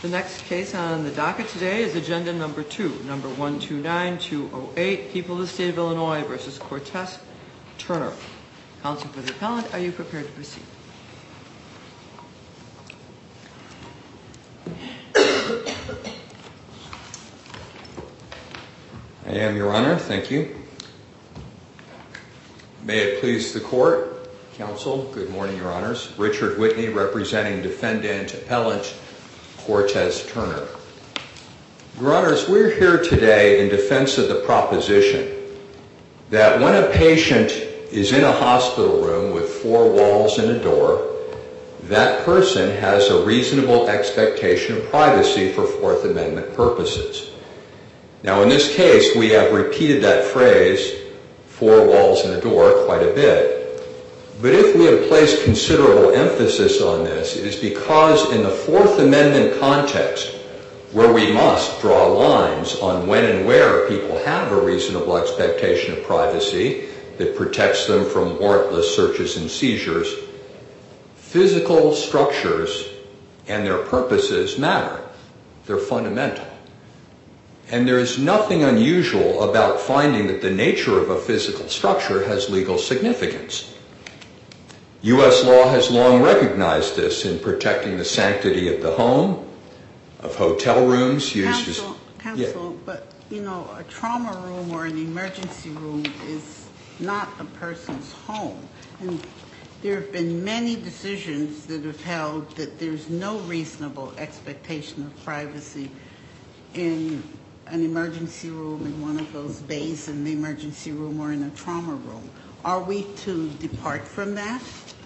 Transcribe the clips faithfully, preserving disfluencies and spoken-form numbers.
The next case on the docket today is agenda number two, number one two nine two oh eight, People of the State of Illinois versus Cortez Turner. Counsel for the appellant, are you prepared to proceed? I am, Your Honor. Thank you. May it please the court, counsel, good morning, Your Honors. Richard Whitney, representing defendant appellant Cortez Turner. Your Honors, we're here today in defense of the proposition that when a patient is in a hospital room with four walls and a door, that person has a reasonable expectation of privacy for Fourth Amendment purposes. Now, in this case, we have repeated that phrase, four walls and a door, quite a bit. But if we have placed considerable emphasis on this, it is because in the Fourth Amendment context, where we must draw lines on when and where people have a reasonable expectation of privacy that protects them from warrantless searches and seizures, physical structures and their purposes matter. They're fundamental. And there is nothing unusual about finding that the nature of a physical structure has legal significance. U S law has long recognized this in protecting the sanctity of the home, of hotel rooms used as... Counsel, counsel, yeah. But, you know, a trauma room or an emergency room is not a person's home. And there have been many decisions that have held that there's no reasonable expectation of privacy in an emergency room, in one of those bays in the emergency room, or in a trauma room. Are we to depart from that?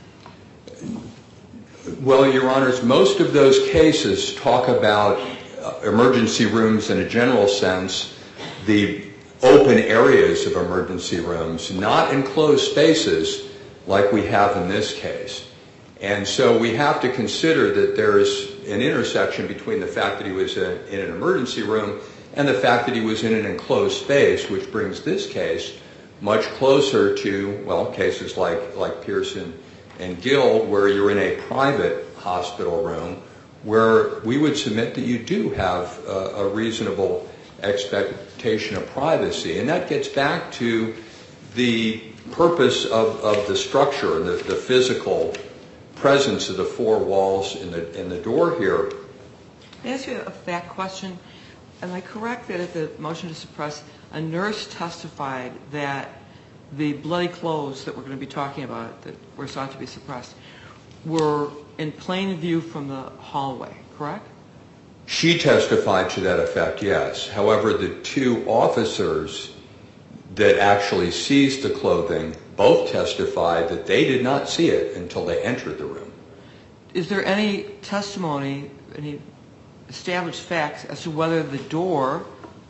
Well, Your Honors, most of those cases talk about uh, emergency rooms in a general sense, the open areas of emergency rooms, not enclosed spaces like we have in this case. And so we have to consider that there is an intersection between the fact that he was in, in an emergency room and the fact that he was in an enclosed space, which brings this case much closer to, well, cases like, like Pearson and Gill, where you're in a private hospital room, where we would submit that you do have a, a reasonable expectation of privacy. And that gets back to the purpose of, of the structure, the, the physical presence of the four walls in the, in the door here. May I ask you a fact question? Am I correct that at the motion to suppress, a nurse testified that the bloody clothes that we're going to be talking about that were sought to be suppressed were in plain view from the hallway, correct? She testified to that effect, yes. However, the two officers that actually seized the clothing both testified that they did not see it until they entered the room. Is there any testimony, any established facts as to whether the door,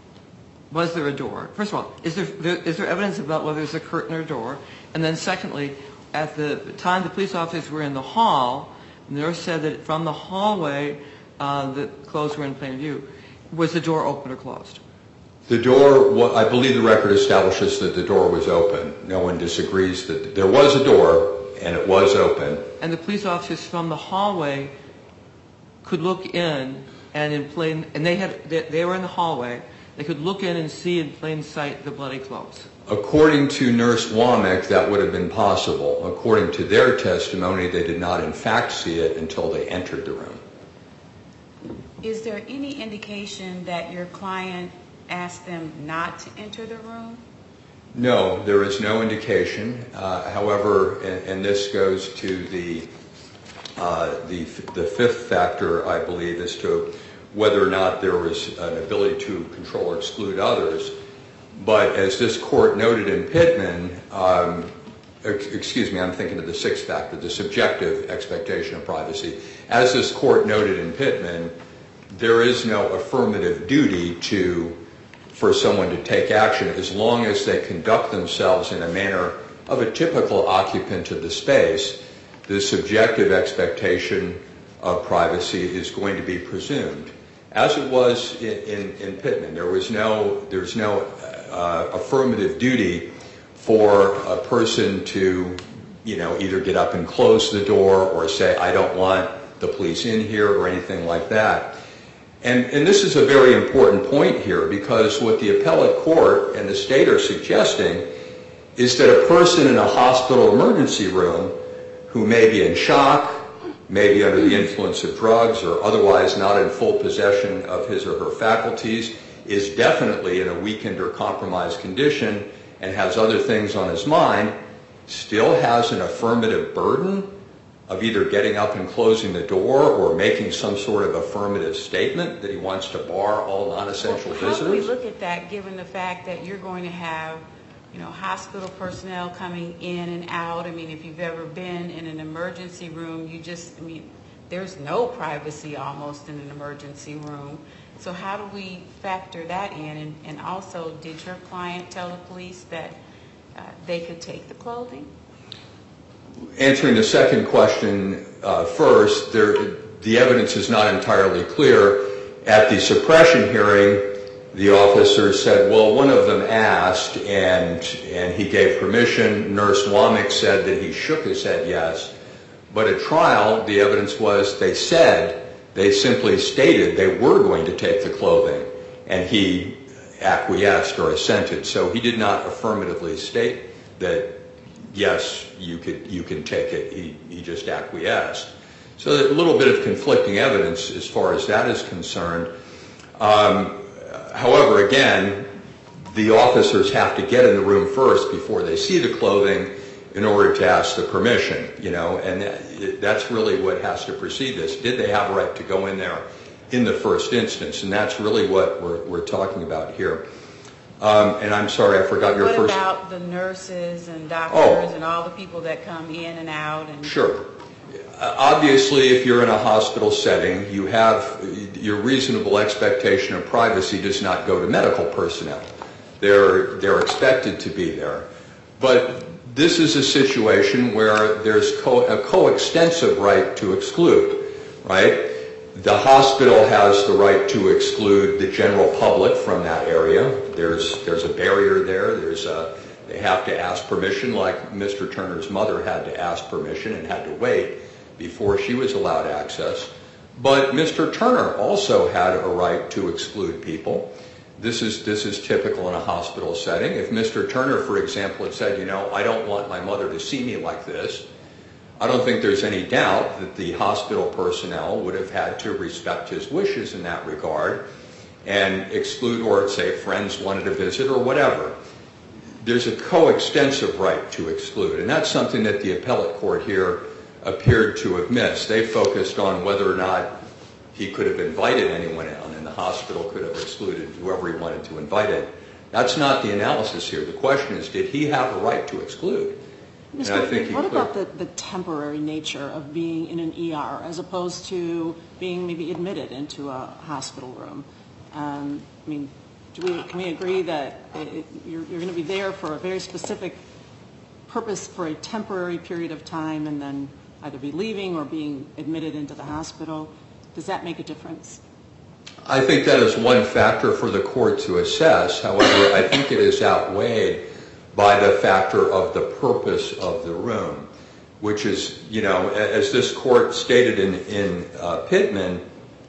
was there a door? First of all, is there, there is there evidence about whether there's a curtain or a door? And then secondly, at the time the police officers were in the hall, the nurse said that from the hallway uh, the clothes were in plain view. Was the door open or closed? The door, well, I believe the record establishes that the door was open. No one disagrees that there was a door and it was open. And the police officers from the hallway could look in and in plain, and they had, they, they were in the hallway, they could look in and see in plain sight the bloody clothes. According to Nurse Womack, that would have been possible. According to their testimony, they did not in fact see it until they entered the room. Is there any indication that your client asked them not to enter the room? No, there is no indication. Uh, however, and, and this goes to the, uh, the the fifth factor, I believe, as to whether or not there was an ability to control or exclude others. But as this court noted in Pittman, um, ex- excuse me, I'm thinking of the sixth factor, the subjective expectation of privacy. As this court noted in Pittman, there is no affirmative duty to for someone to take action as long as they conduct themselves in a manner of a typical occupant of the space. The subjective expectation of privacy is going to be presumed, as it was in, in, in Pittman. There was no, there's no uh, affirmative duty for a person to, you know, either get up and close the door or say, I don't want the police in here or anything like that. And, and this is a very important point here, because what the appellate court and the state are suggesting is that a person in a hospital emergency room who may be in shock, maybe under the influence of drugs or otherwise not in full possession of his or her faculties, is definitely in a weakened or compromised condition and has other things on his mind, still has an affirmative burden of either getting up and closing the door or making some sort of affirmative statement that he wants to bar all non-essential well, visitors? How do we look at that, given the fact that you're going to have, you know, hospital personnel coming in and out? I mean, if you've ever been in an emergency room, you just, I mean, there's no privacy almost in an emergency room. So how do we factor that in? And, and also, did your client tell the police that uh, they could take the clothing? Answering the second question uh, first, there, the evidence is not entirely clear. At the suppression hearing, the officer said, well, one of them asked, and, and he gave permission. Nurse Womack said that he shook his head yes. But at trial, the evidence was they said, they simply stated they were going to take the clothing, and he acquiesced or assented. So he did not affirmatively state that, yes, you could you can take it. He, he just acquiesced. So a little bit of conflicting evidence as far as that is concerned. Um, however, again, the officers have to get in the room first before they see the clothing in order to ask the permission, you know, and that, that's really what has to precede this. Did they have a right to go in there in the first instance? And that's really what we're, we're talking about here. Um, and I'm sorry, I forgot your what first... What about the nurses and doctors oh. and all the people that come in and out? And Sure. Uh, obviously, if you're in a hospital setting, you have your reasonable expectation of privacy does not go to medical personnel. They're, they're expected to be there. But this is a situation where there's co- a coextensive right to exclude, right? The hospital has the right to exclude the general public from that area. There's there's a barrier there. There's a, they have to ask permission, like Mister Turner's mother had to ask permission and had to wait before she was allowed access. But Mister Turner also had a right to exclude people. This is this is typical in a hospital setting. If Mister Turner, for example, had said, you know, I don't want my mother to see me like this, I don't think there's any doubt that the hospital personnel would have had to respect his wishes in that regard and exclude, or say friends wanted to visit or whatever. There's a coextensive right to exclude, and that's something that the appellate court here appeared to have missed. They focused on whether or not he could have invited anyone in, and the hospital could have excluded whoever he wanted to invite in. That's not the analysis here. The question is, did he have a right to exclude? Miz Whitney, what about the, the temporary nature of being in an E R as opposed to being maybe admitted into a hospital room? Um, I mean, do we, can we agree that it, you're, you're going to be there for a very specific purpose for a temporary period of time and then either be leaving or being admitted into the hospital? Does that make a difference? I think that is one factor for the court to assess. However, I think it is outweighed by the factor of the purpose of the room, which is, you know, as this court stated in, in uh, Pittman,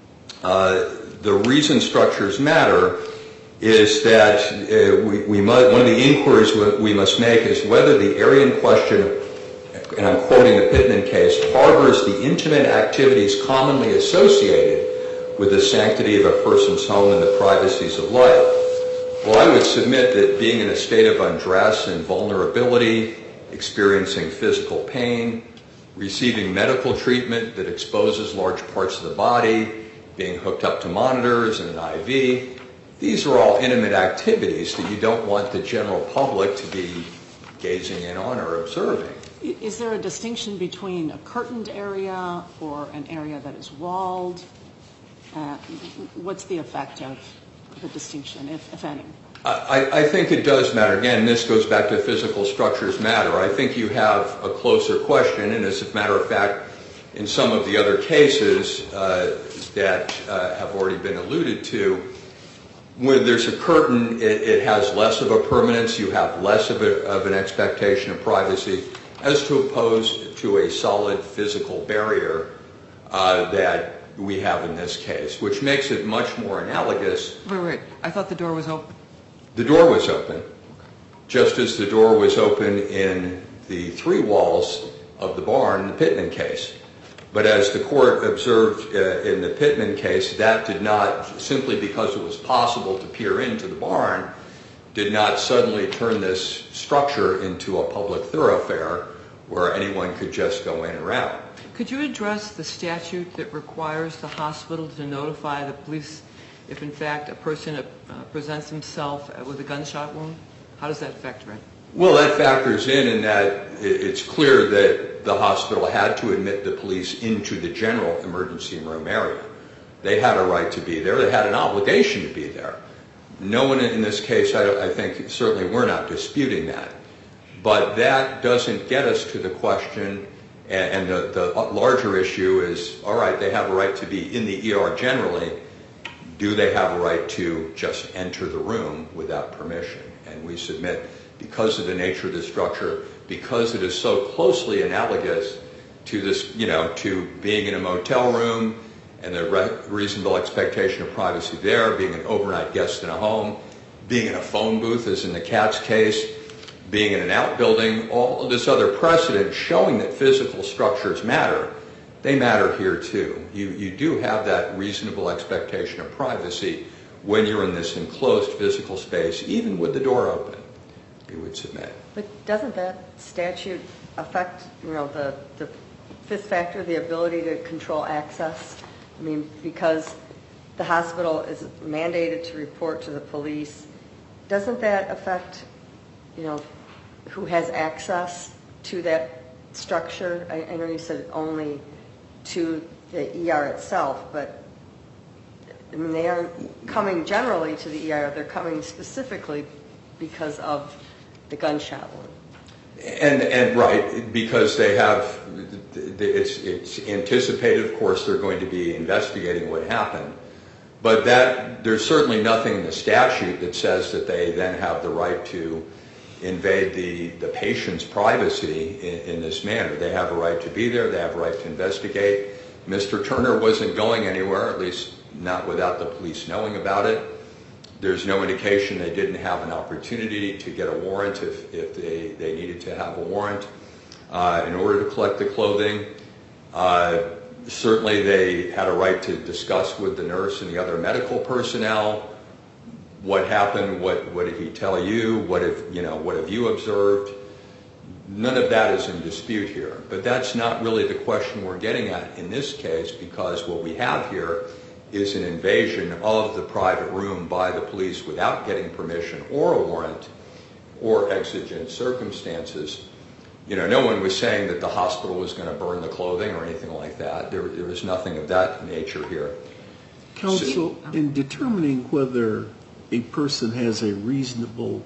uh, the reason structures matter is that uh, we, we must, one of the inquiries we must make is whether the area in question, and I'm quoting the Pittman case, harbors the intimate activities commonly associated with the sanctity of a person's home and the privacies of life. Well, I would submit that being in a state of undress and vulnerability, experiencing physical pain, receiving medical treatment that exposes large parts of the body, being hooked up to monitors and an I V, these are all intimate activities that you don't want the general public to be gazing in on or observing. Is there a distinction between a curtained area or an area that is walled? Uh, what's the effect of the distinction, if, if any? I, I think it does matter. Again, this goes back to physical structures matter. I think you have a closer question, and as a matter of fact, in some of the other cases uh, that uh, have already been alluded to, when there's a curtain, it, it has less of a permanence, you have less of, a, of an expectation of privacy, as to opposed to a solid physical barrier uh, that we have in this case, which makes it much more analogous. Wait, wait. I thought the door was open. The door was open, just as the door was open in the three walls of the barn in the Pittman case. But as the court observed uh, in the Pittman case, that did not, simply because it was possible to peer into the barn, did not suddenly turn this structure into a public thoroughfare where anyone could just go in or out. Could you address the statute that requires the hospital to notify the police if, in fact, a person uh, presents himself with a gunshot wound? How does that factor in? Well, that factors in in that it's clear that the hospital had to admit the police into the general emergency room area. They had a right to be there. They had an obligation to be there. No one in this case, I, I think, certainly we're not disputing that. But that doesn't get us to the question, and, and the, the larger issue is, all right, they have a right to be in the E R generally. Do they have a right to just enter the room without permission? And we submit, because of the nature of the structure, because it is so closely analogous to this, you know, to being in a motel room and the re- reasonable expectation of privacy there, being an overnight guest in a home, being in a phone booth, as in the Katz case, being in an outbuilding, all of this other precedent showing that physical structures matter, they matter here too. You, you do have that reasonable expectation of privacy when you're in this enclosed physical space, even with the door open, we would submit. But doesn't that statute affect, you know, the, the fifth factor, the ability to control access? I mean, because the hospital is mandated to report to the police, doesn't that affect, you know, who has access to that structure? I, I know you said only to the E R itself, but I mean, they aren't coming generally to the E R, they're coming specifically because of the gunshot wound. And, and right, because they have, it's, it's anticipated, of course, they're going to be investigating what happened. But that, there's certainly nothing in the statute that says that they then have the right to invade the, the patient's privacy in, in this manner. They have a right to be there, they have a right to investigate. Mister Turner wasn't going anywhere, at least not without the police knowing about it. There's no indication they didn't have an opportunity to get a warrant if, if they, they needed to have a warrant uh, in order to collect the clothing. Uh, certainly they had a right to discuss with the nurse and the other medical personnel what happened, what, what did he tell you, what have, you know, what have you observed. None of that is in dispute here. But that's not really the question we're getting at in this case, because what we have here is an invasion of the private room by the police without getting permission or a warrant or exigent circumstances. You know, no one was saying that the hospital was going to burn the clothing or anything like that. There, there was nothing of that nature here. Counsel, in determining whether a person has a reasonable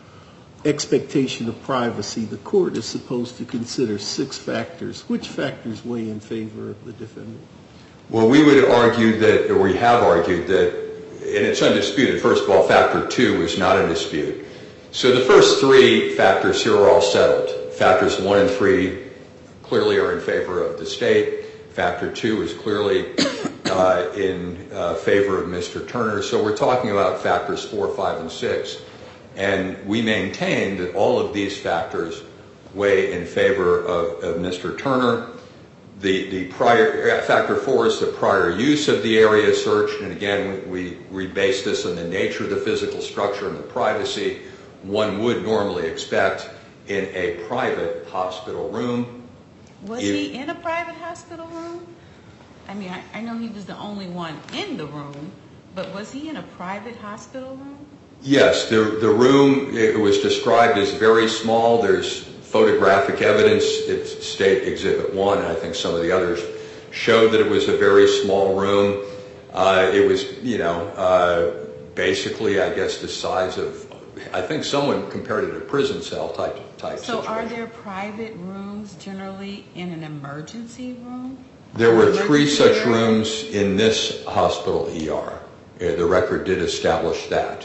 expectation of privacy, the court is supposed to consider six factors. Which factors weigh in favor of the defendant? Well, we would argue that, or we have argued that, and it's undisputed, first of all, factor two is not in dispute. So the first three factors here are all settled. Factors one and three clearly are in favor of the state. Factor two is clearly uh, in uh, favor of Mister Turner. So we're talking about factors four, five, and six. And we maintain that all of these factors weigh in favor of, of Mister Turner. The, the prior, factor four is the prior use of the area searched, and again, we, we base this on the nature of the physical structure and the privacy one would normally expect in a private hospital room. Was if, he in a private hospital room? I mean, I, I know he was the only one in the room, but was he in a private hospital room? Yes, the, the room, it was described as very small. There's photographic evidence. It's State Exhibit one, and I think some of the others showed that it was a very small room. Uh, it was, you know, uh, basically, I guess, the size of, I think someone compared it to a prison cell type, type so situation. Are there private rooms generally in an emergency room? There were Emergency three such area? rooms in this hospital E R. Uh, The record did establish that.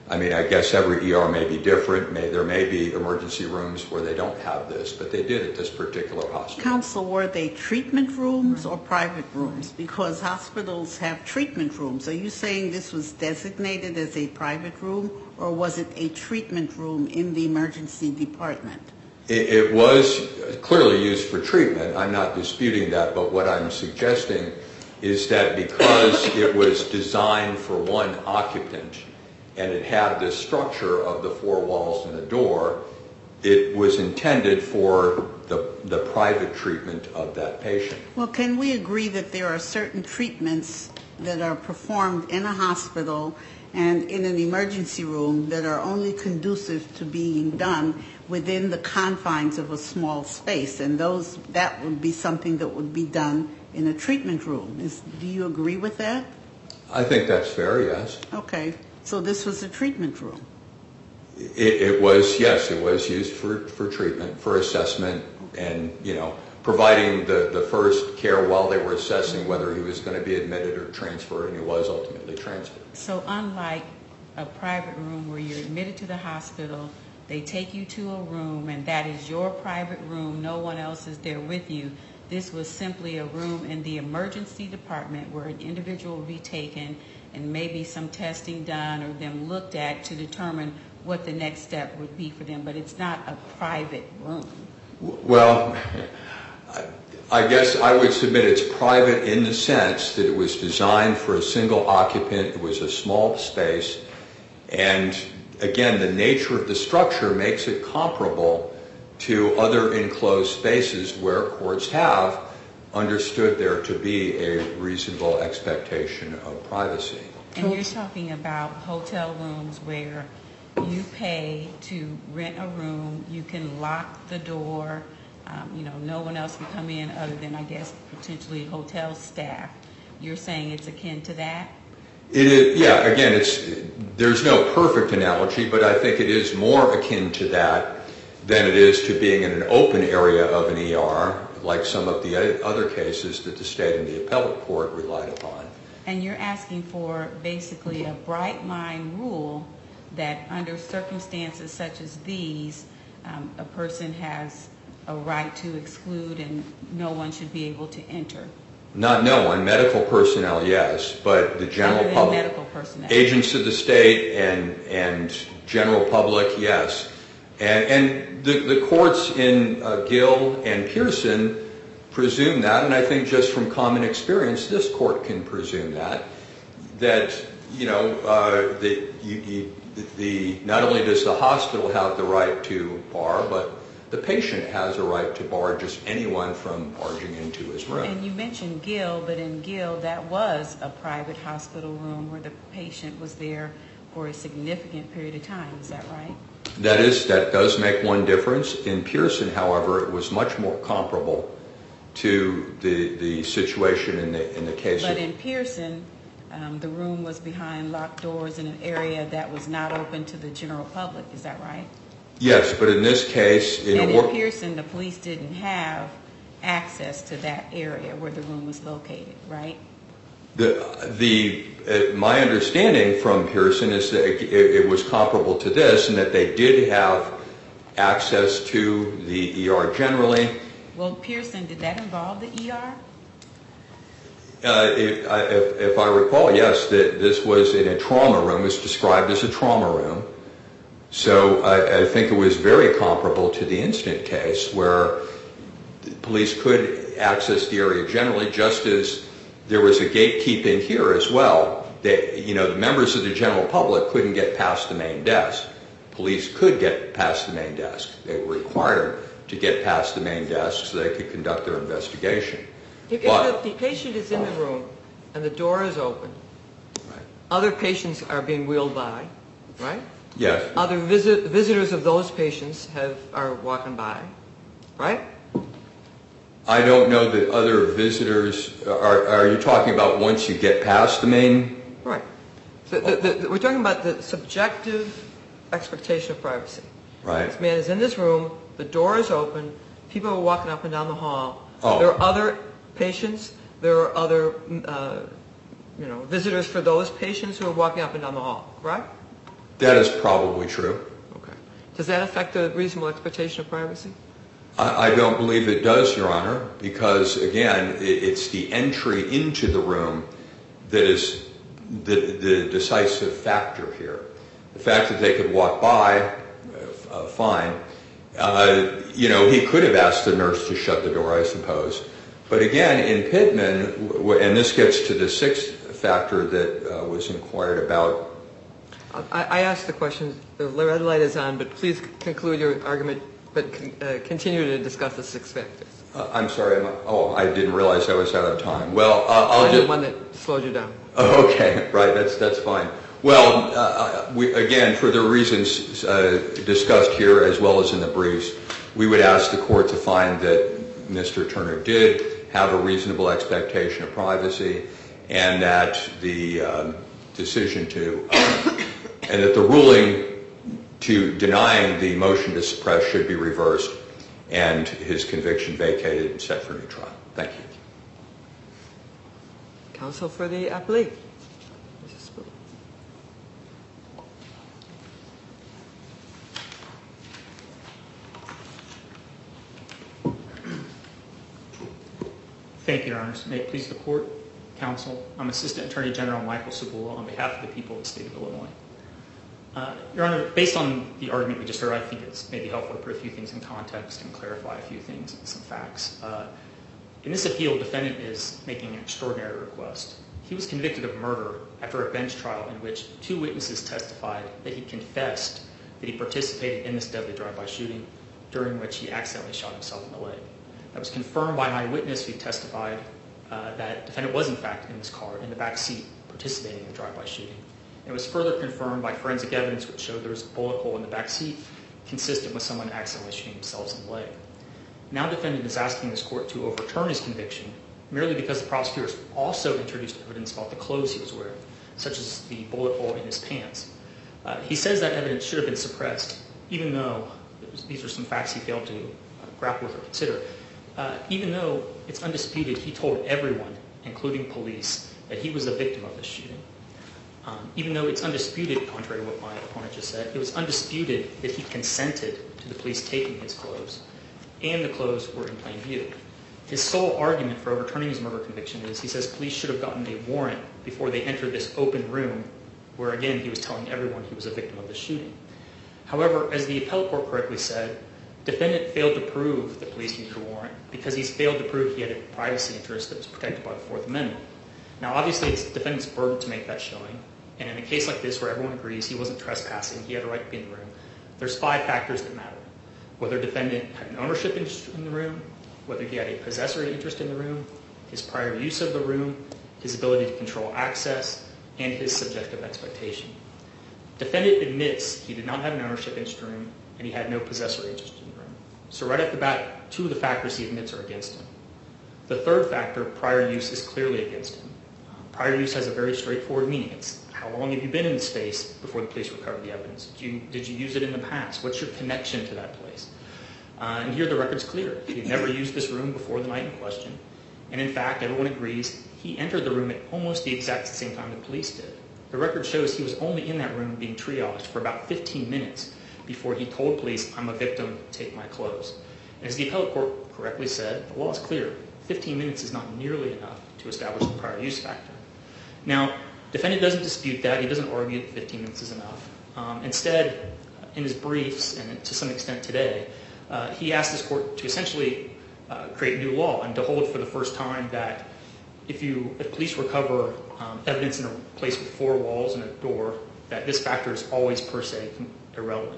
I mean, I guess every E R may be different. May, there may be emergency rooms where they don't have this, but they did at this particular hospital. Counsel, were they treatment rooms or private rooms? Because hospitals have treatment rooms. Are you saying this was designated as a private room, or was it a treatment room in the emergency department? It, it was clearly used for treatment. I'm not disputing that, but what I'm suggesting is that because it was designed for one occupant, and it had this structure of the four walls and a door, it was intended for the, the private treatment of that patient. Well, can we agree that there are certain treatments that are performed in a hospital and in an emergency room that are only conducive to being done within the confines of a small space, and those that would be something that would be done in a treatment room? Is, do you agree with that? I think that's fair, yes. Okay. So this was a treatment room? It, it was, yes, it was used for, for treatment, for assessment, and, you know, providing the, the first care while they were assessing whether he was going to be admitted or transferred, and he was ultimately transferred. So unlike a private room where you're admitted to the hospital, they take you to a room, and that is your private room, no one else is there with you. This was simply a room in the emergency department where an individual would be taken and maybe some testing done or them looked at to determine what the next step would be for them, but it's not a private room. Well, I guess I would submit it's private in the sense that it was designed for a single occupant. It was a small space, and again, the nature of the structure makes it comparable to other enclosed spaces where courts have understood there to be a reasonable expectation of privacy. And you're talking about hotel rooms where you pay to rent a room, you can lock the door, um, you know, no one else can come in other than, I guess, potentially hotel staff. You're saying it's akin to that? It is, yeah, again, it's, there's no perfect analogy, but I think it is more akin to that than it is to being in an open area of an E R, like some of the other cases that the state and the appellate court relied upon. And you're asking for basically a bright line rule that under circumstances such as these, um, a person has a right to exclude and no one should be able to enter. Not no one, medical personnel, yes, but the general public, medical personnel, agents of the state and and general public, yes. And, and the, the courts in uh, Gill and Pearson presume that, and I think just from common experience, this court can presume that, that, you know, uh, the, you, you, the, not only does the hospital have the right to bar, but the patient has a right to bar just anyone from barging into his room. And you mentioned Gill, but in Gill, that was a private hospital room where the patient was there for a significant period of time. Is that right? That is, that does make one difference. In Pearson, however, it was much more comparable to the the situation in the in the case. But of, in Pearson, um, the room was behind locked doors in an area that was not open to the general public. Is that right? Yes, but in this case, in and in Pearson, the police didn't have access to that area where the room was located, right? The the uh, my understanding from Pearson is that it, it was comparable to this, and that they did have access to the E R generally. Well, Pearson, did that involve the E R? Uh, if, if, if I recall, yes, that this was in a trauma room. It was described as a trauma room. So I, I think it was very comparable to the incident case where the police could access the area generally, just as there was a gatekeeping here as well. That, you know, the members of the general public couldn't get past the main desk. Police could get past the main desk. They were required to get past the main desk so they could conduct their investigation. If, but, if the, the patient is in the room and the door is open, right. Other patients are being wheeled by, right? Yes. Other visit, visitors of those patients have are walking by, right? I don't know that other visitors are. Are you talking about once you get past the main? Right. So the, the, the, we're talking about the subjective expectation of privacy. Right. This man is in this room. The door is open. People are walking up and down the hall. Oh. There are other patients. There are other, uh, you know, visitors for those patients who are walking up and down the hall. Right? That is probably true. Okay. Does that affect the reasonable expectation of privacy? I, I don't believe it does, Your Honor, because, again, it, it's the entry into the room that is the, the decisive factor here. The fact that they could walk by, uh, uh, fine. Uh, you know, he could have asked the nurse to shut the door, I suppose. But again, in Pittman, w- and this gets to the sixth factor that uh, was inquired about. I, I asked the question, the red light is on, but please conclude your argument, but uh, continue to discuss the six factors. Uh, I'm sorry, I'm, oh, I didn't realize I was out of time. Well, uh, I'll I'm just... the one that slowed you down. Oh, okay, right, that's that's fine. Well, uh, we, again, for the reasons uh, discussed here as well as in the briefs, we would ask the court to find that Mister Turner did have a reasonable expectation of privacy and that the um, decision to, uh, and that the ruling to denying the motion to suppress should be reversed and his conviction vacated and set for new trial. Thank you. Counsel for the appellee. Missus Spooner. Thank you, Your Honors. May it please the court, counsel. I'm Assistant Attorney General Michael Sabula on behalf of the people of the state of Illinois. Uh, Your Honor, based on the argument we just heard, I think it's maybe helpful to put a few things in context and clarify a few things and some facts. Uh, in this appeal, the defendant is making an extraordinary request. He was convicted of murder after a bench trial in which two witnesses testified that he confessed that he participated in this deadly drive-by shooting, during which he accidentally shot himself in the leg. That was confirmed by an eyewitness who testified uh, that the defendant was, in fact, in his car, in the back seat, participating in the drive-by shooting. It was further confirmed by forensic evidence which showed there was a bullet hole in the back seat consistent with someone accidentally shooting themselves in the leg. Now the defendant is asking this court to overturn his conviction merely because the prosecutors also introduced evidence about the clothes he was wearing, such as the bullet hole in his pants. Uh, he says that evidence should have been suppressed, even though these are some facts he failed to uh, grapple with or consider. Uh, even though it's undisputed, he told everyone, including police, that he was a victim of this shooting. Um, even though it's undisputed, contrary to what my opponent just said, it was undisputed that he consented to the police taking his clothes, and the clothes were in plain view. His sole argument for overturning his murder conviction is he says police should have gotten a warrant before they entered this open room where, again, he was telling everyone he was a victim of the shooting. However, as the appellate court correctly said, defendant failed to prove that police needed a warrant because he's failed to prove he had a privacy interest that was protected by the Fourth Amendment. Now, obviously, it's the defendant's burden to make that showing. And in a case like this where everyone agrees he wasn't trespassing, he had a right to be in the room, there's five factors that matter. Whether the defendant had an ownership interest in the room, whether he had a possessory interest in the room, his prior use of the room, his ability to control access, and his subjective expectation. Defendant admits he did not have an ownership interest in the room and he had no possessory interest in the room. So right off the bat, two of the factors he admits are against him. The third factor, prior use, is clearly against him. Prior use has a very straightforward meaning. It's how long have you been in the space before the police recovered the evidence? Did you, did you use it in the past? What's your connection to that place? Uh, and here the record's clear. He had never used this room before the night in question. And in fact, everyone agrees he entered the room at almost the exact same time the police did. The record shows he was only in that room being triaged for about fifteen minutes before he told police, I'm a victim, take my clothes. And as the appellate court correctly said, the law is clear. fifteen minutes is not nearly enough to establish the prior use factor. Now, defendant doesn't dispute that. He doesn't argue that fifteen minutes is enough. Um, instead, in his briefs, and to some extent today, uh, he asked this court to essentially uh, create new law and to hold for the first time that if you, if police recover um, evidence in a place with four walls and a door, that this factor is always per se irrelevant.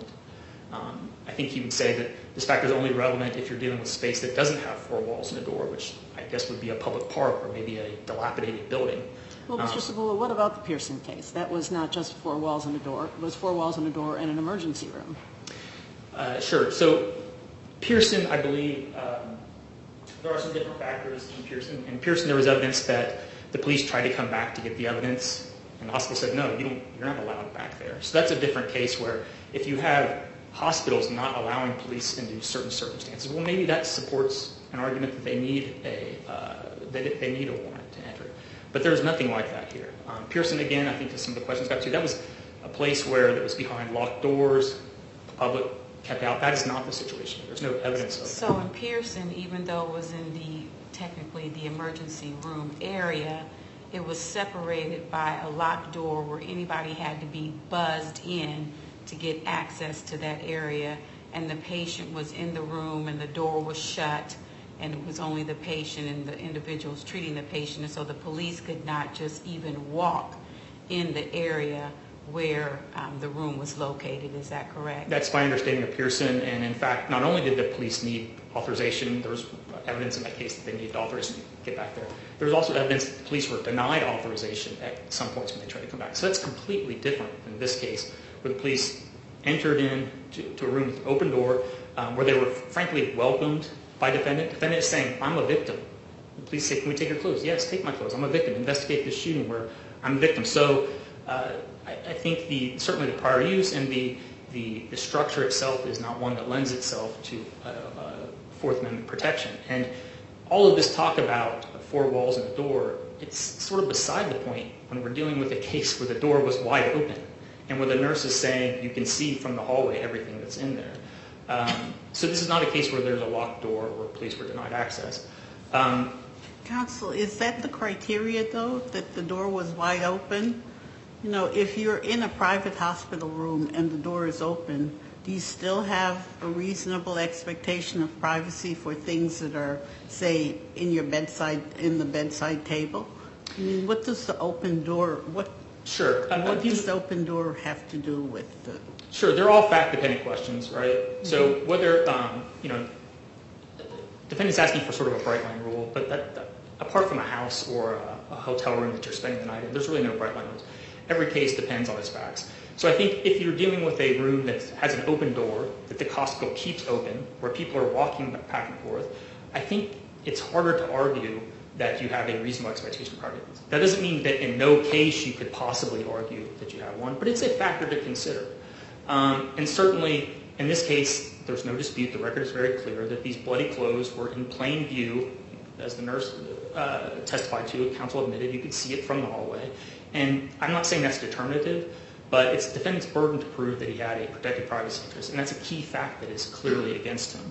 Um, I think he would say that this factor is only relevant if you're dealing with space that doesn't have four walls and a door, which I guess would be a public park or maybe a dilapidated building. Well, Mister Sabula, what about the Pearson case? That was not just four walls and a door. It was four walls and a door and an emergency room. Uh, sure. So Pearson, I believe, um, there are some different factors in Pearson. In Pearson, there was evidence that the police tried to come back to get the evidence, and the hospital said, no, you don't, you're not allowed back there. So that's a different case where if you have hospitals not allowing police into certain circumstances, well, maybe that supports an argument that they need a uh, that they need a warrant to enter. But there's nothing like that here. Um, Pearson, again, I think to some of the questions got to, that was a place where it was behind locked doors, the public kept out. That is not the situation. There's no evidence of that. So in Pearson, even though it was in the, technically the emergency room area, it was separated by a locked door where anybody had to be buzzed in to get access to that area, and the patient was in the room and the door was shut, and it was only the patient and the individuals treating the patient, and so the police could not just even walk in the area where um, the room was located. Is that correct? That's my understanding of Pearson, and in fact, not only did the police need authorization, there was evidence in that case that they needed authorization to get back there. There was also evidence that the police were denied authorization at some points when they tried to come back. So that's completely different in this case, where the police entered in to, to a room with an open door, um, where they were frankly welcomed by defendant. Defendant is saying, I'm a victim. The police say, can we take your clothes? Yes, take my clothes. I'm a victim. Investigate this shooting where I'm a victim. So uh, I, I think the certainly the prior use and the, the, the structure itself is not one that lends itself to uh, uh, Fourth Amendment protection. And all of this talk about four walls and a door, it's sort of beside the point when we're dealing with a case where the door was wide open and where the nurse is saying you can see from the hallway everything that's in there. Um, so this is not a case where there's a locked door or police were denied access. Um, Counsel, is that the criteria, though, that the door was wide open? You know, if you're in a private hospital room and the door is open, do you still have a reasonable expectation of privacy for things that are, say, in your bedside, in the bedside table? I mean, what does the open door, what, sure. Uh, what these, does the open door have to do with the... Sure, they're all fact-dependent questions, right? Mm-hmm. So whether, um, you know, defendant's asking for sort of a bright line rule, but that, that, apart from a house or a, a hotel room that you're spending the night in, there's really no bright line rules. Every case depends on its facts. So I think if you're dealing with a room that has an open door, that the hospital keeps open, where people are walking back and forth, I think it's harder to argue that you have a reasonable expectation of privacy. That doesn't mean that in no case you could possibly argue that you have one, but it's a factor to consider. Um, and certainly, in this case, there's no dispute. The record is very clear that these bloody clothes were in plain view. As the nurse uh, testified to, counsel admitted you could see it from the hallway. And I'm not saying that's determinative, but it's the defendant's burden to prove that he had a protected privacy interest, and that's a key fact that is clearly against him.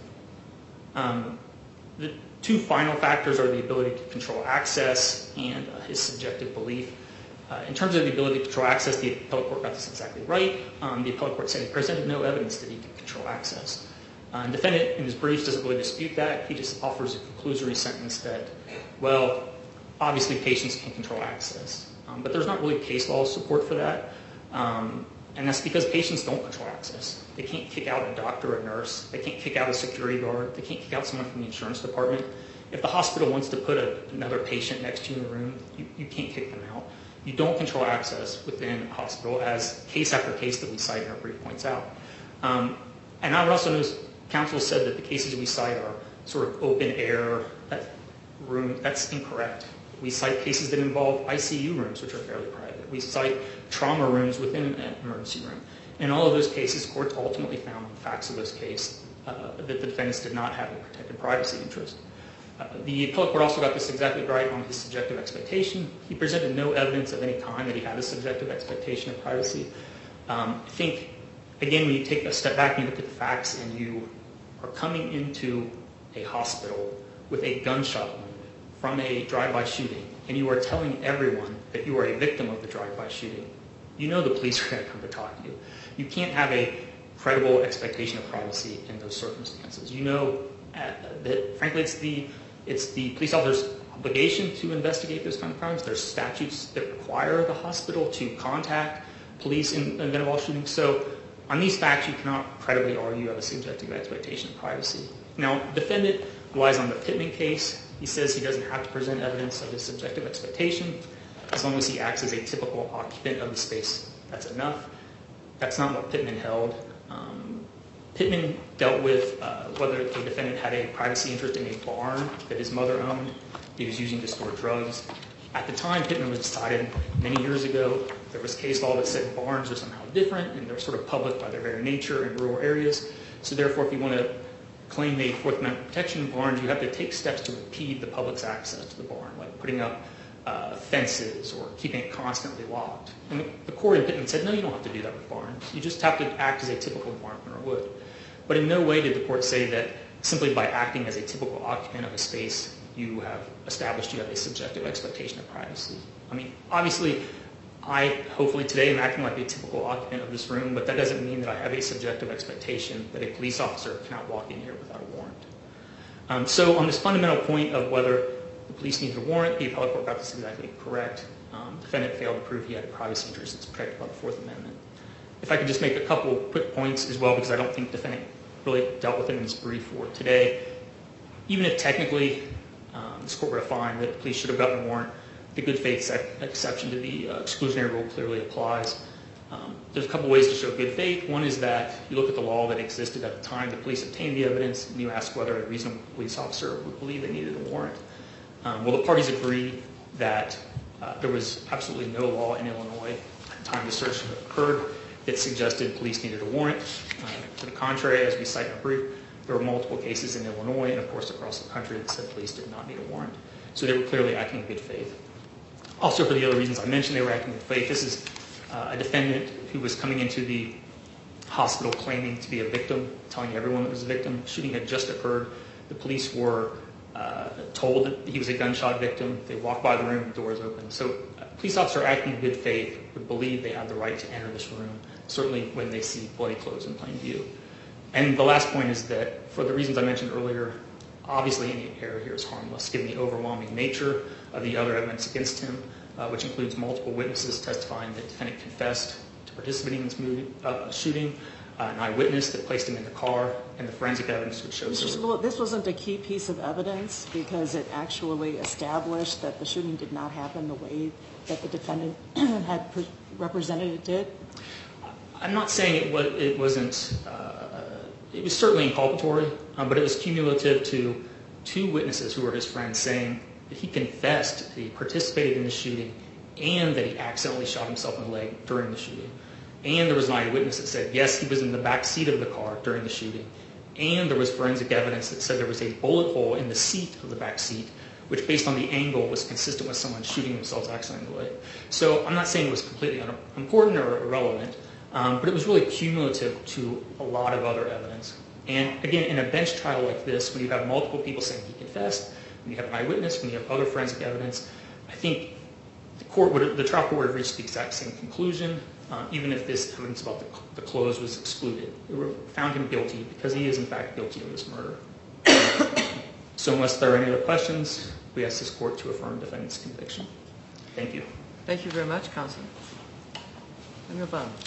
Um, the two final factors are the ability to control access and uh, his subjective belief. Uh, in terms of the ability to control access, the appellate court got this exactly right. Um, the appellate court said he presented no evidence that he could control access. Uh, and the defendant, in his briefs, doesn't really dispute that. He just offers a conclusory sentence that, well, obviously patients can control access. Um, but there's not really case law support for that. Um, and that's because patients don't control access. They can't kick out a doctor or a nurse. They can't kick out a security guard. They can't kick out someone from the insurance department. If the hospital wants to put a, another patient next to you in the room, you, you can't kick them out. You don't control access within a hospital, as case after case that we cite in our brief points out. Um, and I would also notice counsel said that the cases we cite are sort of open air that room. That's incorrect. We cite cases that involve I C U rooms, which are fairly private. We cite trauma rooms within an emergency room. In all of those cases, courts ultimately found the facts of those cases uh, that the defendants did not have a protected privacy interest. Uh, the appellate court also got this exactly right on his subjective expectation. He presented no evidence of any kind that he had a subjective expectation of privacy. Um, I think, again, when you take a step back and you look at the facts and you are coming into a hospital with a gunshot wound from a drive-by shooting, and you are telling everyone that you are a victim of the drive-by shooting, you know the police are going to come to talk to you. You can't have a credible expectation of privacy in those circumstances. You know uh, that, frankly, it's the it's the police officer's obligation to investigate those kind of crimes. There's statutes that require the hospital to contact police in the event of all shootings. So on these facts, you cannot credibly argue you have a subjective expectation of privacy. Now, the defendant relies on the Pittman case. He says he doesn't have to present evidence of his subjective expectation as long as he acts as a typical occupant of the space. That's enough. That's not what Pittman held. Um, Pittman dealt with uh, whether the defendant had a privacy interest in a barn that his mother owned he was using to store drugs. At the time Pittman was decided many years ago, there was case law that said barns are somehow different and they're sort of public by their very nature in rural areas. So therefore, if you want to claim a Fourth Amendment protection in barns, you have to take steps to impede the public's access to the barn, like putting up uh, fences or keeping it constantly locked. And the court in Pittman said, no, you don't have to do that with Barnes. You just have to act as a typical barn owner would. But in no way did the court say that simply by acting as a typical occupant of a space, you have established you have a subjective expectation of privacy. I mean, obviously, I hopefully today am acting like a typical occupant of this room, but that doesn't mean that I have a subjective expectation that a police officer cannot walk in here without a warrant. Um, so on this fundamental point of whether the police needed a warrant, the appellate court got this exactly correct. Um, the defendant failed to prove he had a privacy interest that's protected by the Fourth Amendment. If I could just make a couple quick points as well, because I don't think the defendant really dealt with it in this brief for today. Even if technically um, this court were to find that the police should have gotten a warrant, the good faith exception to the uh, exclusionary rule clearly applies. Um, there's a couple ways to show good faith. One is that you look at the law that existed at the time the police obtained the evidence, and you ask whether a reasonable police officer would believe they needed a warrant. Um, well, the parties agree that uh, there was absolutely no law in Illinois at the time the search occurred that suggested police needed a warrant. Uh, to the contrary, as we cite in our brief, there were multiple cases in Illinois and, of course, across the country that said police did not need a warrant. So they were clearly acting in good faith. Also, for the other reasons I mentioned, they were acting in good faith. This is uh, a defendant who was coming into the hospital claiming to be a victim, telling everyone that was a victim. The shooting had just occurred. The police were uh, told that he was a gunshot victim. They walked by the room, the doors open. So a police officer acting in good faith would believe they had the right to enter this room, certainly when they see bloody clothes in plain view. And the last point is that, for the reasons I mentioned earlier, obviously any error here is harmless, given the overwhelming nature of the other evidence against him, uh, which includes multiple witnesses testifying that the defendant confessed to participating in this movie, uh, shooting, uh, an eyewitness that placed him in the car, and the forensic evidence which shows... Mister Sabula, this wasn't a key piece of evidence because it actually established that the shooting did not happen the way that the defendant had pre- represented it did? I'm not saying it, was, it wasn't... Uh, it was certainly inculpatory, um, but it was cumulative to two witnesses who were his friends saying that he confessed that he participated in the shooting and that he accidentally shot himself in the leg during the shooting. And there was an eyewitness that said, yes, he was in the back seat of the car during the shooting. And there was forensic evidence that said there was a bullet hole in the seat of the back seat, which based on the angle was consistent with someone shooting themselves accidentally in the leg. So I'm not saying it was completely unimportant or irrelevant, um, but it was really cumulative to a lot of other evidence. And again, in a bench trial like this, when you have multiple people saying he confessed, when you have an eyewitness, when you have other forensic evidence, I think the court would, the trial court would have reached the exact same conclusion, uh, even if this evidence about the, the clothes was excluded. It would have found him guilty because he is in fact guilty of this murder. So unless there are any other questions, we ask this court to affirm defendant's conviction. Thank you. Thank you very much, Counsel. And your bond.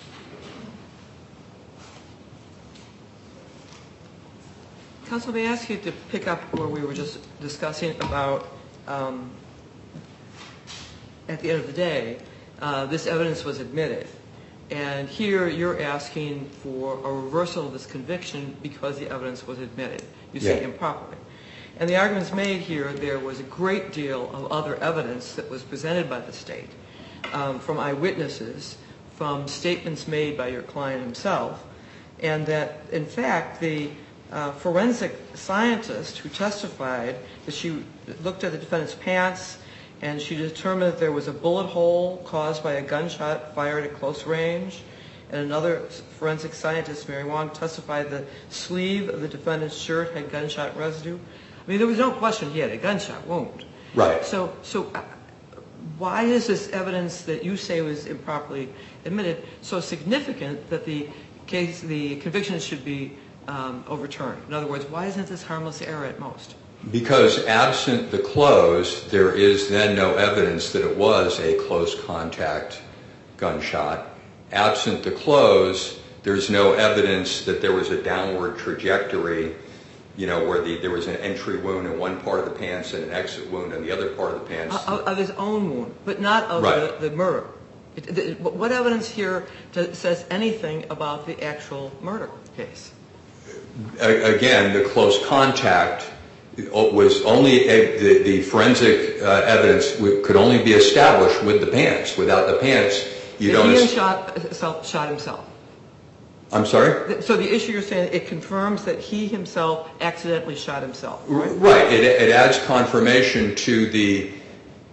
Counsel, may I ask you to pick up where we were just discussing about, um, at the end of the day, uh, this evidence was admitted. And here you're asking for a reversal of this conviction because the evidence was admitted. You say Yeah. improperly. And the arguments made here, there was a great deal of other evidence that was presented by the state, um, from eyewitnesses, from statements made by your client himself, and that, in fact, the uh, forensic scientist who testified that she looked at the defendant's pants and she determined that there was a bullet hole caused by a gunshot fired at close range. And another forensic scientist, Mary Wong, testified the sleeve of the defendant's shirt had gunshot residue. I mean, there was no question he had a gunshot wound. Right. So, so uh, why is this evidence that you say was improperly admitted so significant that the case, the conviction should be um, overturned? In other words, why isn't this harmless error at most? Because absent the clothes, there is then no evidence that it was a close contact gunshot. Absent the clothes, there's no evidence that there was a downward trajectory, you know, where the, there was an entry wound in one part of the pants and an exit wound in the other part of the pants. Of, of his own wound, but not of Right. the, the murder. It, the, what evidence here to, says anything about the actual murder case? A, again, the close contact was only a, the, the forensic uh, evidence could only be established with the pants. Without the pants, you That don't. He shot, self, shot himself. I'm sorry? So the issue you're saying, it confirms that he himself accidentally shot himself, right? Right. It, it adds confirmation to the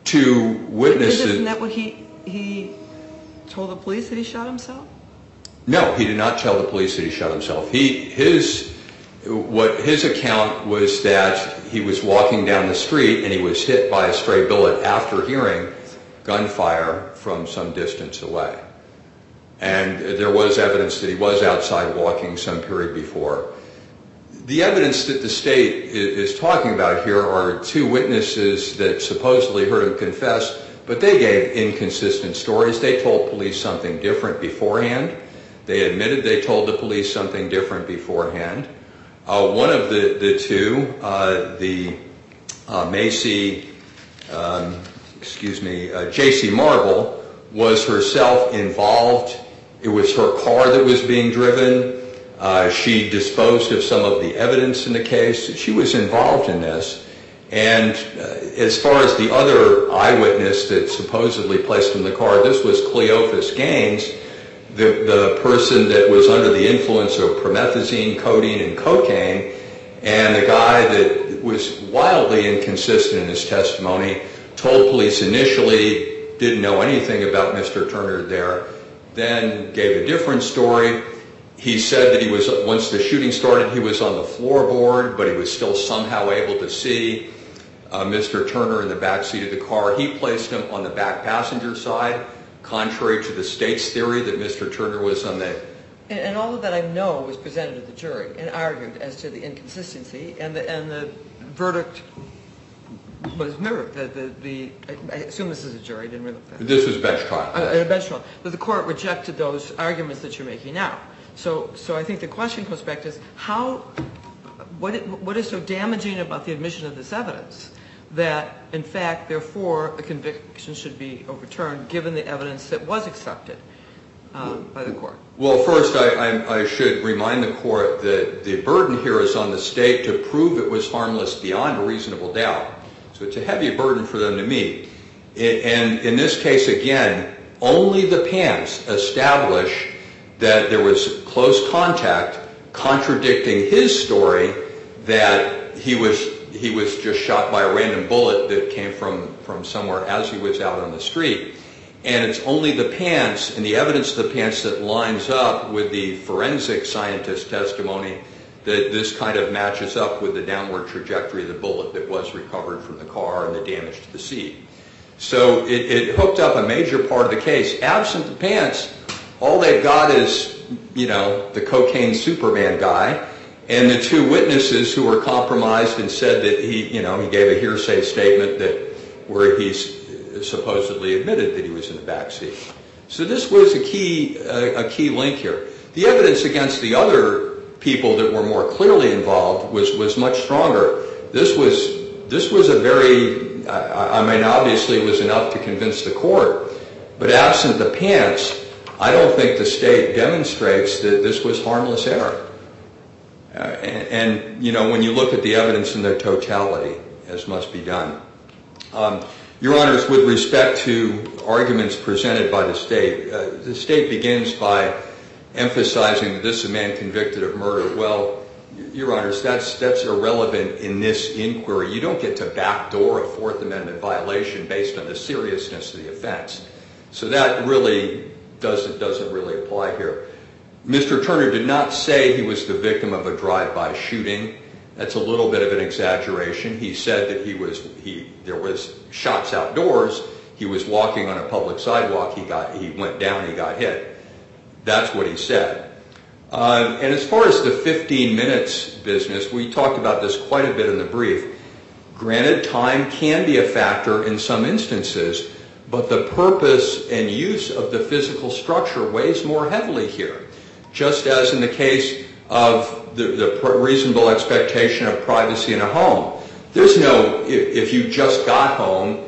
two witnesses. Isn't that what he he told the police, that he shot himself? No, he did not tell the police that he shot himself. He his what his account was that he was walking down the street and he was hit by a stray bullet after hearing gunfire from some distance away. And there was evidence that he was outside walking some period before. The evidence that the state is talking about here are two witnesses that supposedly heard him confess, but they gave inconsistent stories. They told police something different beforehand. They admitted they told the police something different beforehand. Uh, one of the, the two, uh, the uh, Macy, um, excuse me, uh, J C Marble, was herself involved. It was her car that was being driven. Uh, she disposed of some of the evidence in the case. She was involved in this. And uh, as far as the other eyewitness that supposedly placed him in the car, this was Cleophas Gaines, the, the person that was under the influence of promethazine, codeine, and cocaine, and the guy that was wildly inconsistent in his testimony, told police initially, didn't know anything about Mister Turner there, then gave a different story. He said that he was, once the shooting started, he was on the floorboard, but he was still somehow able to see uh, Mister Turner in the back seat of the car. He placed him on the back passenger side, contrary to the state's theory that Mister Turner was on the... And, and all of that I know was presented to the jury and argued as to the inconsistency, and the, and the verdict was mirrored. The, the, the, I assume this is a jury, I didn't really... This was bench trial. Uh, a bench trial. But the court rejected those arguments that you're making now. So, so I think the question comes back to is how, what, what is so damaging about the admission of this evidence that, in fact, therefore, the conviction should be overturned given the evidence that was accepted um, by the court? Well, first, I, I, I should remind the court that the burden here is on the state to prove it was harmless beyond a reasonable doubt. So it's a heavy burden for them to meet. And in this case, again, only the Pants establish that there was close contact contradicting his story that he was he was just shot by a random bullet that came from, from somewhere as he was out on the street. And it's only the Pants and the evidence of the Pants that lines up with the forensic scientist testimony that this kind of matches up with the downward trajectory of the bullet that was recovered from the car and the damage to the seat. So it, it hooked up a major part of the case. Absent the Pants, all they've got is, you know, the cocaine Superman guy and the two witnesses who were compromised and said that he, you know, he gave a hearsay statement that where he's supposedly admitted that he was in the back seat. So this was a key, uh, a key link here. The evidence against the other people that were more clearly involved was, was much stronger. This was, this was a very, I, I mean, obviously it was enough to convince the court, but absent the Pants, I don't think the state demonstrates that this was harmless error. Uh, and, and, you know, when you look at the evidence in their totality, as must be done. Um, Your Honors, with respect to arguments presented by the state, uh, the state begins by emphasizing that this is a man convicted of murder. Well, Your Honors, that's, that's irrelevant in this inquiry. You don't get to backdoor a Fourth Amendment violation based on the seriousness of the offense. So that really doesn't, doesn't really apply here. Mister Turner did not say he was the victim of a drive-by shooting. That's a little bit of an exaggeration. He said that he was, he, there was shots outdoors. He was walking on a public sidewalk. He got, he went down, he got hit. That's what he said. Uh, and as far as the fifteen minutes business, we talked about this quite a bit in the brief. Granted, time can be a factor in some instances, but the purpose and use of the physical structure weighs more heavily here. Just as in the case of the, the reasonable expectation of privacy in a home. There's no, if, if you just got home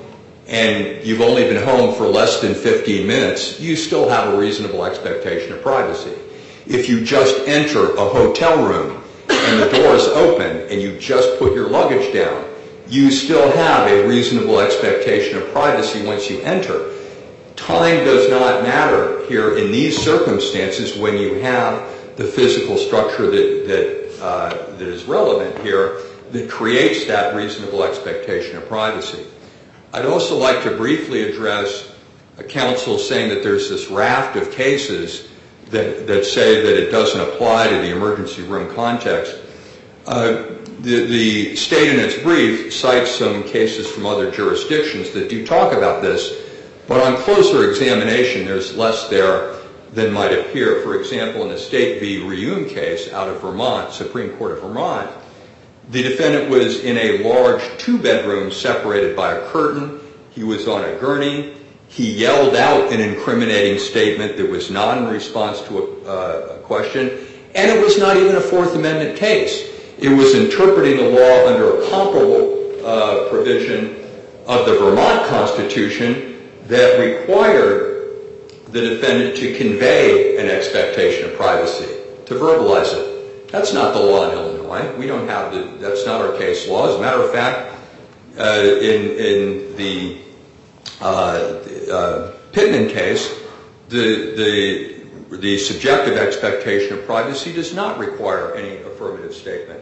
and you've only been home for less than fifteen minutes, you still have a reasonable expectation of privacy. If you just enter a hotel room and the door is open and you just put your luggage down, you still have a reasonable expectation of privacy once you enter. Time does not matter here in these circumstances when you have the physical structure that, that, uh, that is relevant here that creates that reasonable expectation of privacy. I'd also like to briefly address a counsel saying that there's this raft of cases that, that say that it doesn't apply to the emergency room context. Uh, the, the state in its brief cites some cases from other jurisdictions that do talk about this, but on closer examination, there's less there than might appear. For example, in the State v. Reum case out of Vermont, Supreme Court of Vermont, the defendant was in a large two-bedroom separated by a curtain. He was on a gurney. He yelled out an incriminating statement that was not in response to a, uh, a question, and it was not even a Fourth Amendment case. It was interpreting the law under a comparable uh, provision of the Vermont Constitution that required the defendant to convey an expectation of privacy, to verbalize it. That's not the law in Illinois. We don't have the, that's not our case law. As a matter of fact, uh, in, in the uh, uh, Pittman case, the, the, the subjective expectation of privacy does not require any affirmative statement.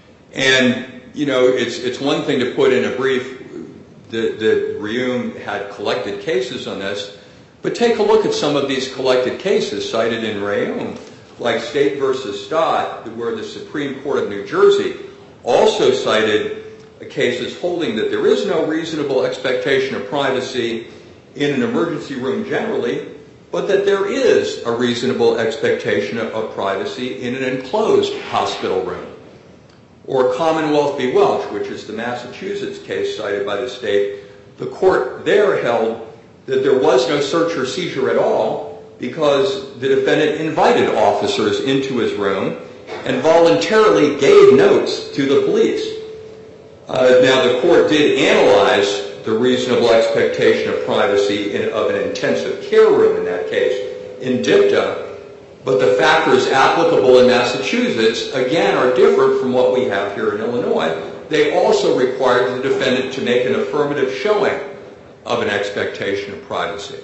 And, you know, it's, it's one thing to put in a brief that, that Reum had collected cases on this, but take a look at some of these collected cases cited in Reum, like State versus Stott, where the Supreme Court of New Jersey also cited cases holding that there is no reasonable expectation of privacy in an emergency room generally, but that there is a reasonable expectation of, of privacy in an enclosed hospital room. Or Commonwealth v. Welch, which is the Massachusetts case cited by the state, the court there held that there was no search or seizure at all because the defendant invited officers into his room and voluntarily gave notes to the police. Uh, now, the court did analyze the reasonable expectation of privacy in, of an intensive care room in that case in dicta, but the factors applicable in Massachusetts, again, are different from what we have here in Illinois. They also required the defendant to make an affirmative showing of an expectation of privacy.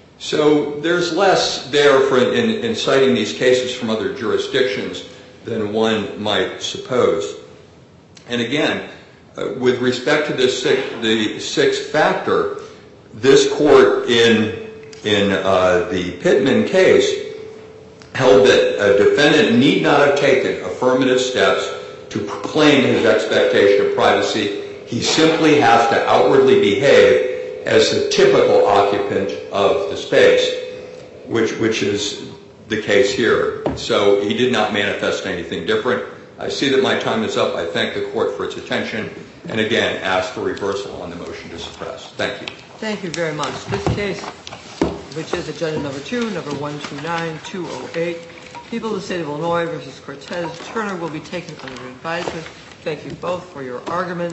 So there's less there for in, in citing these cases from other jurisdictions than one might suppose. And again, uh, with respect to this six, the sixth factor, this court in, in uh, the Pittman case held that a defendant need not have taken affirmative steps to proclaim his expectation of privacy. He simply has to outwardly behave as the typical occupant of the space, which, which is the case here. So he did not manifest anything different. I see that my time is up. I thank the court for its attention and again ask for reversal on the motion to suppress. Thank you. Thank you very much. This case, which is agenda number two, number one two nine two oh eight, People of the State of Illinois versus Cortez Turner, will be taken under advisement. Thank you both for your arguments.